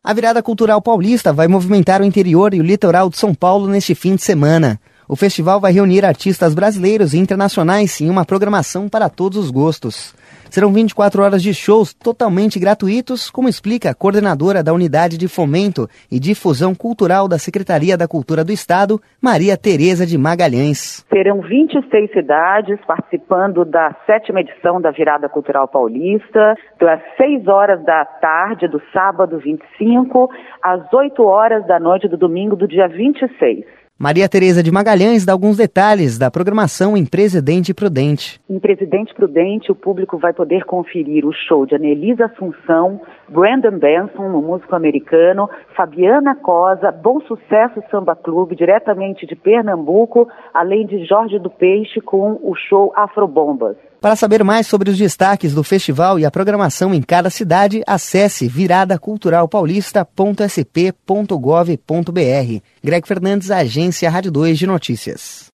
A Virada Cultural Paulista vai movimentar o interior e o litoral de São Paulo neste fim de semana. O festival vai reunir artistas brasileiros e internacionais em uma programação para todos os gostos. Serão 24 horas de shows totalmente gratuitos, como explica a coordenadora da Unidade de Fomento e Difusão Cultural da Secretaria da Cultura do Estado, Maria Tereza de Magalhães. Serão 26 cidades participando da 7ª edição da Virada Cultural Paulista, das 6 horas da tarde do sábado 25 às 8 horas da noite do domingo do dia 26. Maria Tereza de Magalhães dá alguns detalhes da programação em Presidente Prudente. Em Presidente Prudente, o público vai poder conferir o show de Anelisa Assunção, Brandon Benson, um músico americano, Fabiana Cosa, Bom Sucesso Samba Clube, diretamente de Pernambuco, além de Jorge do Peixe com o show Afrobombas. Para saber mais sobre os destaques do festival e a programação em cada cidade, acesse viradaculturalpaulista.sp.gov.br. Greg Fernandes, Agência Rádio 2 de Notícias.